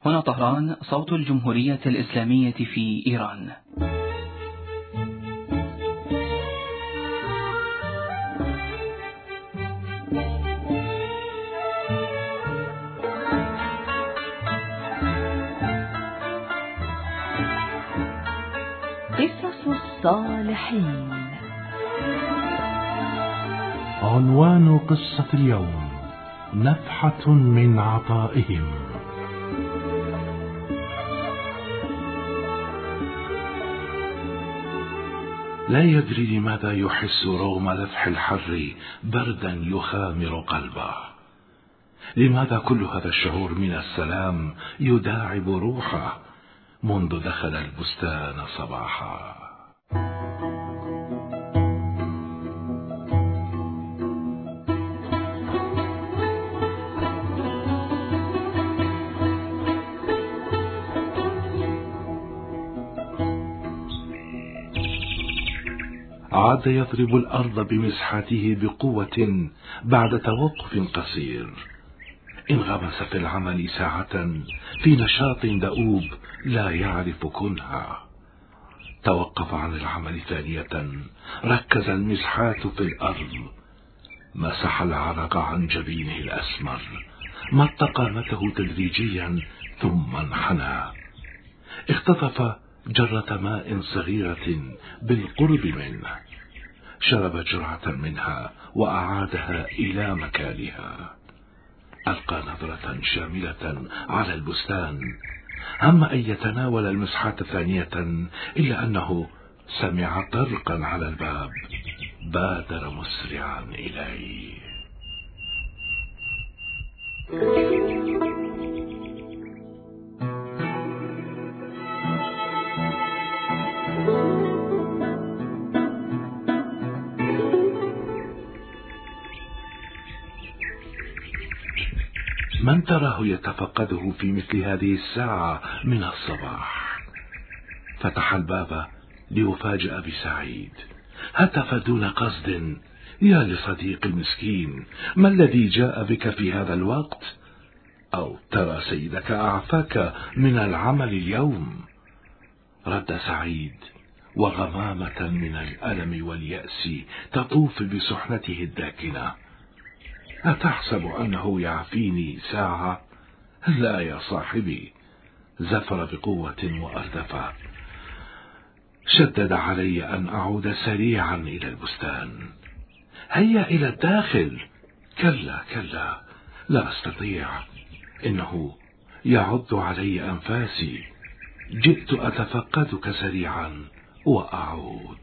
هنا طهران، صوت الجمهورية الإسلامية في إيران. قصص الصالحين. عنوان قصة اليوم: نفحة من عطائهم. لا يدري لماذا يحس رغم لفح الحر بردا يخامر قلبه. لماذا كل هذا الشعور من السلام يداعب روحه منذ دخل البستان صباحا؟ عاد يضرب الأرض بمسحته بقوة بعد توقف قصير. انغمس في العمل ساعة في نشاط دؤوب لا يعرف كنها. توقف عن العمل ثانية، ركز المسحات في الأرض، مسح العرق عن جبينه الأسمر، مط قامته تدريجيا ثم انحنى. اختطف جرة ماء صغيرة بالقرب منه، شرب جرعة منها وأعادها إلى مكانها. ألقى نظرة شاملة على البستان، هم أن يتناول المسحة ثانية، إلا أنه سمع طرقا على الباب. بادر مسرعا إليه. من تراه يتفقده في مثل هذه الساعة من الصباح؟ فتح الباب ليفاجأ بسعيد. هتف دون قصد: يا لصديق المسكين، ما الذي جاء بك في هذا الوقت؟ أو ترى سيدك أعفاك من العمل اليوم؟ رد سعيد وغمامة من الألم واليأس تطوف بسحنته الداكنة: أتحسب أنه يعفيني ساعة؟ لا يا صاحبي. زفر بقوة وأردف. شدد علي أن أعود سريعا إلى البستان. هيا إلى الداخل. كلا كلا، لا أستطيع، إنه يعض علي أنفاسي. جئت أتفقدك سريعا وأعود.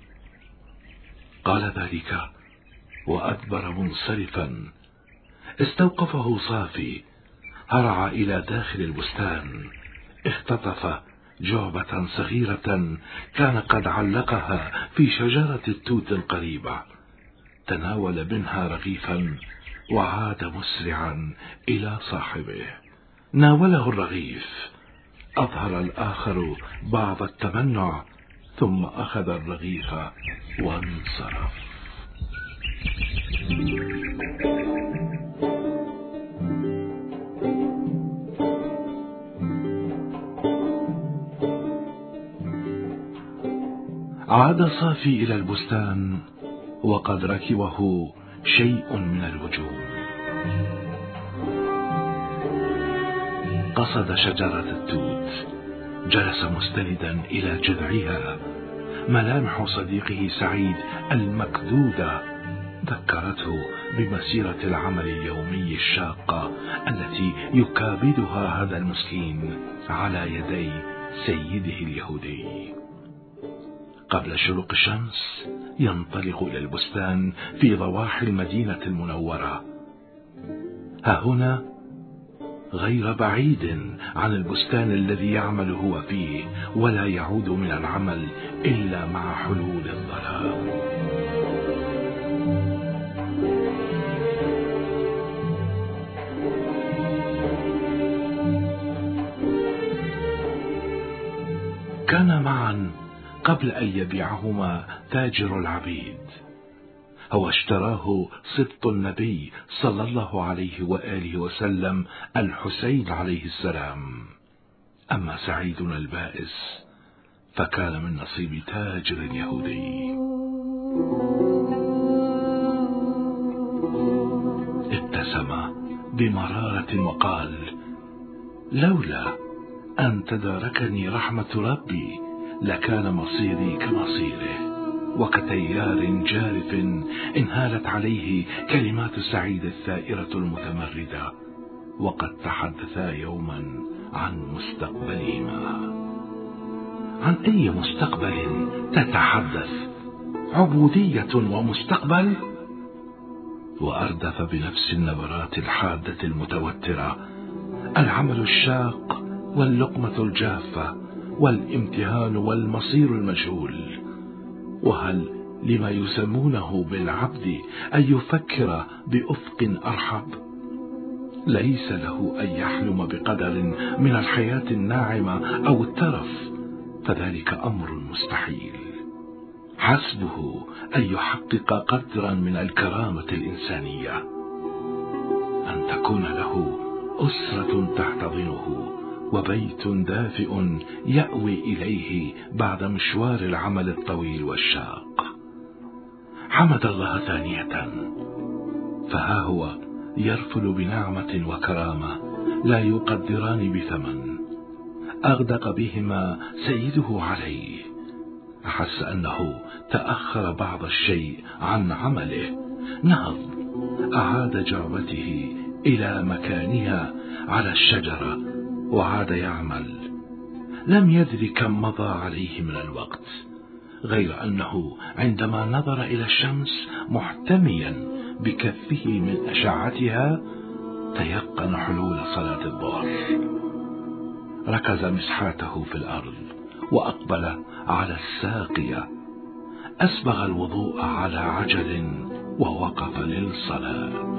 قال ذلك وأدبر منصرفا. استوقفه صافي، هرع إلى داخل البستان، اختطف جعبة صغيرة كان قد علقها في شجرة التوت القريبة، تناول منها رغيفا وعاد مسرعا إلى صاحبه. ناوله الرغيف، أظهر الآخر بعض التمنع، ثم أخذ الرغيف وانصرف. عاد صافي إلى البستان وقد ركبه شيء من الوجوم. قصد شجرة التوت، جلس مستندا إلى جذعها. ملامح صديقه سعيد المكدودة ذكرته بمسيرة العمل اليومي الشاقة التي يكابدها هذا المسكين على يدي سيده اليهودي. قبل شروق الشمس ينطلق إلى البستان في ضواحي المدينة المنورة. ها هنا غير بعيد عن البستان الذي يعمل هو فيه، ولا يعود من العمل إلا مع حلول الظلام. كان معا قبل أن يبيعهما تاجر العبيد. هو اشتراه سبط النبي صلى الله عليه وآله وسلم الحسين عليه السلام. أما سعيدنا البائس فكان من نصيب تاجر يهودي. ابتسم بمرارة وقال: لولا أن تداركني رحمة ربي لكان مصيري كمصيره. وكتيار جارف انهالت عليه كلمات سعيد الثائرة المتمردة، وقد تحدثا يوما عن مستقبلهما. عن أي مستقبل تتحدث؟ عبودية ومستقبل؟ وأردف بنفس النبرات الحادة المتوترة: العمل الشاق واللقمة الجافة والامتهان والمصير المجهول. وهل لما يسمونه بالعبد أن يفكر بأفق أرحب؟ ليس له أن يحلم بقدر من الحياة الناعمة أو الترف، فذلك أمر مستحيل. حسبه أن يحقق قدرا من الكرامة الإنسانية، أن تكون له أسرة تحتضنه وبيت دافئ يأوي إليه بعد مشوار العمل الطويل والشاق. حمد الله ثانية، فها هو يرفل بنعمة وكرامة لا يقدران بثمن. أغدق بهما سيده عليه، أحس أنه تأخر بعض الشيء عن عمله. نهض، أعاد جعبته إلى مكانها على الشجرة وعاد يعمل. لم يدر كم مضى عليه من الوقت، غير أنه عندما نظر إلى الشمس محتميا بكفه من أشعتها تيقن حلول صلاة الظهر. ركز مسحاته في الأرض وأقبل على الساقية، أسبغ الوضوء على عجل ووقف للصلاة.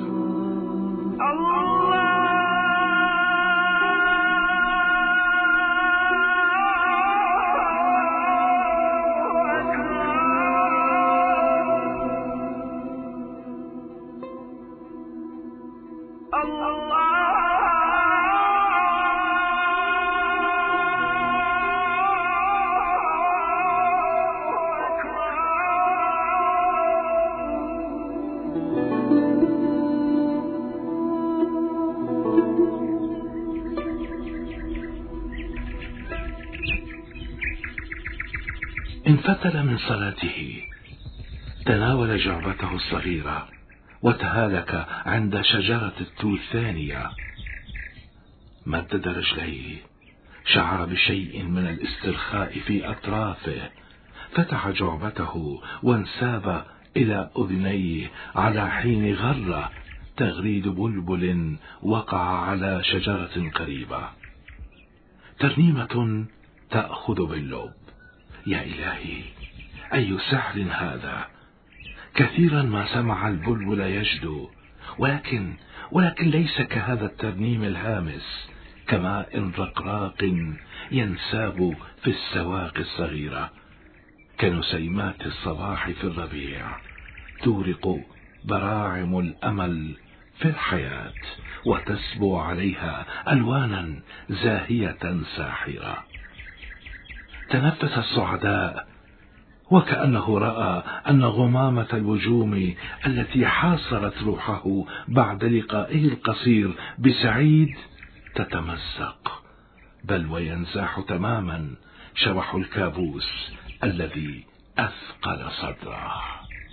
انفتل من صلاته، تناول جعبته الصغيرة وتهالك عند شجرة التوت الثانية. مدد رجليه، شعر بشيء من الاسترخاء في أطرافه، فتح جعبته وانساب إلى أذنيه على حين غرة تغريد بلبل وقع على شجرة قريبة. ترنيمة تأخذ باللب. يا إلهي، أي سحر هذا! كثيرا ما سمع البلبل يجدو، ولكن ليس كهذا الترنيم الهامس، كماء رقراق ينساب في السواق الصغيرة، كنسيمات الصباح في الربيع تورق براعم الأمل في الحياة، وتسبو عليها ألوانا زاهية ساحرة. تنفس الصعداء، وكأنه رأى أن غمامة الوجوم التي حاصرت روحه بعد لقائه القصير بسعيد تتمزق، بل وينزاح تماما شبح الكابوس الذي أثقل صدره.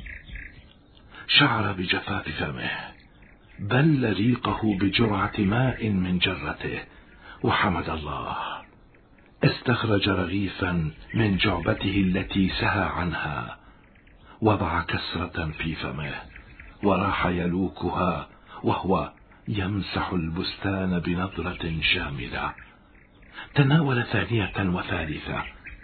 شعر بجفاف فمه، بل ريقه بجرعة ماء من جرته، وحمد الله. استخرج رغيفا من جعبته التي سهى عنها، وضع كسرة في فمه وراح يلوكها وهو يمسح البستان بنظرة شاملة. تناول ثانية وثالثة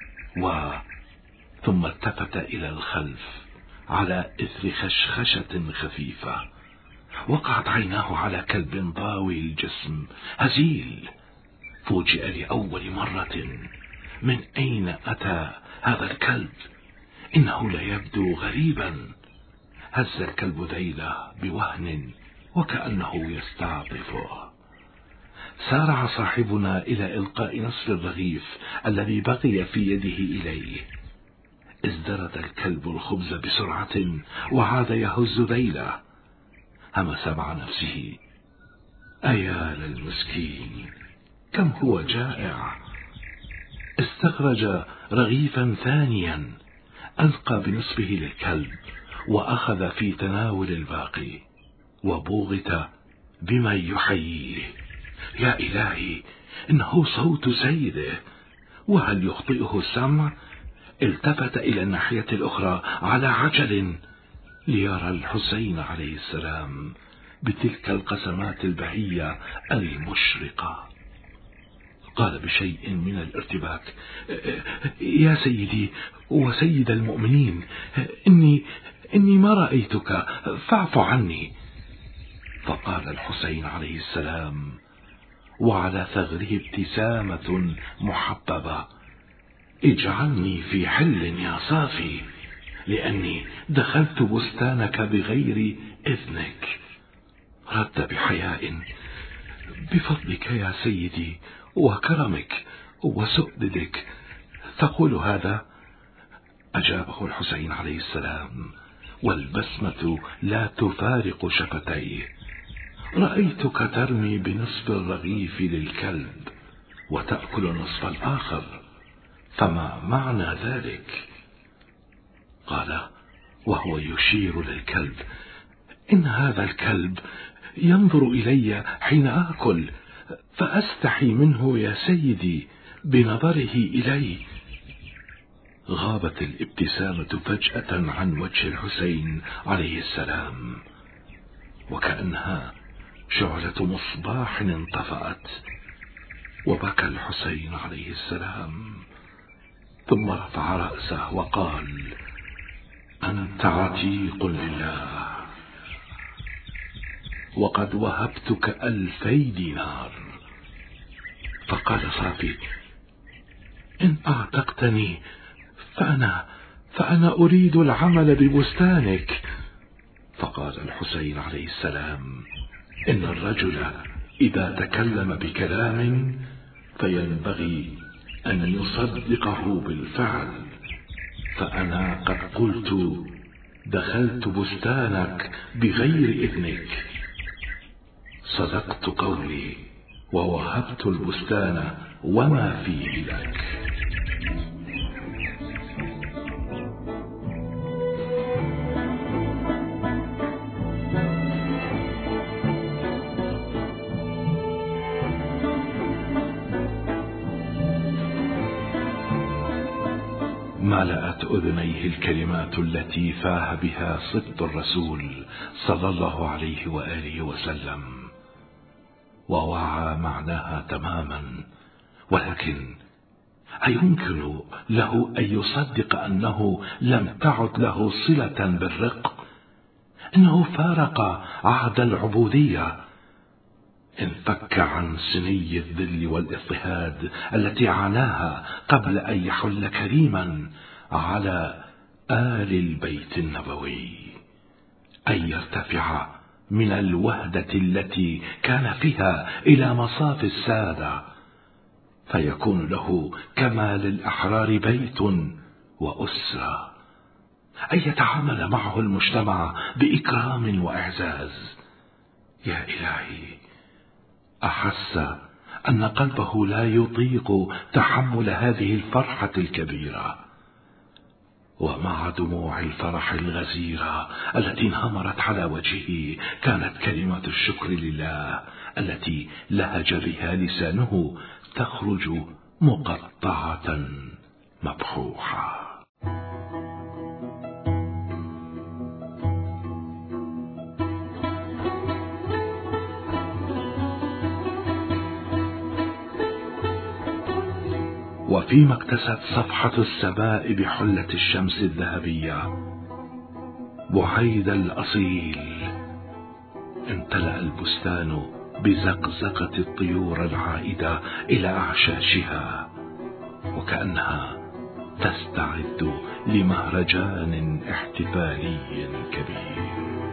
ثم التفت إلى الخلف على إثر خشخشة خفيفة. وقعت عيناه على كلب ضاوي الجسم هزيل. فوجئ لأول مرة، من أين أتى هذا الكلب؟ إنه لا يبدو غريبا. هز الكلب ذيله بوهن وكأنه يستعطفه. سارع صاحبنا إلى إلقاء نصف الرغيف الذي بقي في يده إليه. ازدرد الكلب الخبز بسرعة وعاد يهز ذيله. همس مع نفسه: أيا للمسكين، كم هو جائع. استخرج رغيفا ثانيا، ألقى بنصفه للكلب وأخذ في تناول الباقي، وبوغت بما يحييه. يا إلهي، إنه صوت سيده، وهل يخطئه السمع؟ التفت إلى الناحية الأخرى على عجل ليرى الحسين عليه السلام بتلك القسمات البهية المشرقة. قال بشيء من الارتباك: يا سيدي وسيد المؤمنين، إني ما رأيتك، فاعف عني. فقال الحسين عليه السلام وعلى ثغره ابتسامة محببة: اجعلني في حل يا صافي، لأني دخلت بستانك بغير إذنك. رد بحياء: بفضلك يا سيدي وكرمك وسؤددك تقول هذا؟ أجابه الحسين عليه السلام والبسمة لا تفارق شفتيه: رأيتك ترمي بنصف الرغيف للكلب وتأكل النصف الآخر، فما معنى ذلك؟ قال وهو يشير للكلب: إن هذا الكلب ينظر إلي حين آكل، فأستحي منه يا سيدي بنظره إلي. غابت الابتسامة فجأة عن وجه الحسين عليه السلام، وكأنها شعلة مصباح انطفأت. وبكى الحسين عليه السلام، ثم رفع رأسه وقال: أنت عتيق لله، وقد وهبتك 2000 دينار. فقال صافي: إن أعتقتني فأنا أريد العمل ببستانك. فقال الحسين عليه السلام: إن الرجل إذا تكلم بكلام فينبغي أن يصدقه بالفعل، فأنا قد قلت دخلت بستانك بغير إذنك، صدقت قولي ووهبت البستان وما فيه لك. ملأت أذنيه الكلمات التي فاه بها صدق الرسول صلى الله عليه وآله وسلم، ووعى معناها تماما. ولكن أيمكن له أن يصدق أنه لم تعد له صلة بالرق؟ إنه فارق عهد العبودية، انفك عن سني الذل والاضطهاد التي عاناها قبل أن يحل كريما على آل البيت النبوي، أن يرتفع من الوهدة التي كان فيها إلى مصاف السادة، فيكون له كما للأحرار بيت وأسرة، أن يتعامل معه المجتمع بإكرام وإعزاز. يا إلهي، أحس أن قلبه لا يطيق تحمل هذه الفرحة الكبيرة، ومع دموع الفرح الغزيرة التي انهمرت على وجهه كانت كلمة الشكر لله التي لهج بها لسانه تخرج مقطعة مبحوحة. وفيما اكتست صفحة السماء بحلة الشمس الذهبية بعيد الأصيل، امتلأ البستان بزقزقة الطيور العائدة إلى أعشاشها، وكأنها تستعد لمهرجان احتفالي كبير.